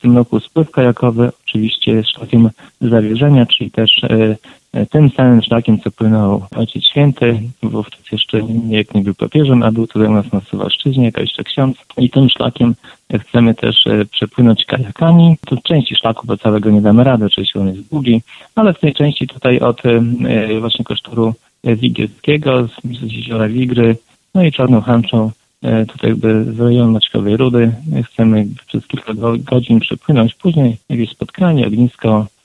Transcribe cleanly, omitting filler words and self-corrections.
w tym roku spływ kajakowy, oczywiście szlakiem Zawierzenia, czyli też tym samym szlakiem, co płynął Ojciec Święty, wówczas jeszcze nie był papieżem, a był tutaj u nas na Suwalszczyźnie, jako jeszcze ksiądz. I tym szlakiem chcemy też przepłynąć kajakami. Tu części szlaku, bo całego nie damy rady, oczywiście on jest długi, ale w tej części tutaj od właśnie klasztoru Wigierskiego, z jeziora Wigry, no i Czarną Hanczą, tutaj jakby z rejonu Maćkowej Rudy. Chcemy przez kilka godzin przepłynąć, później jakieś spotkanie, ognisko,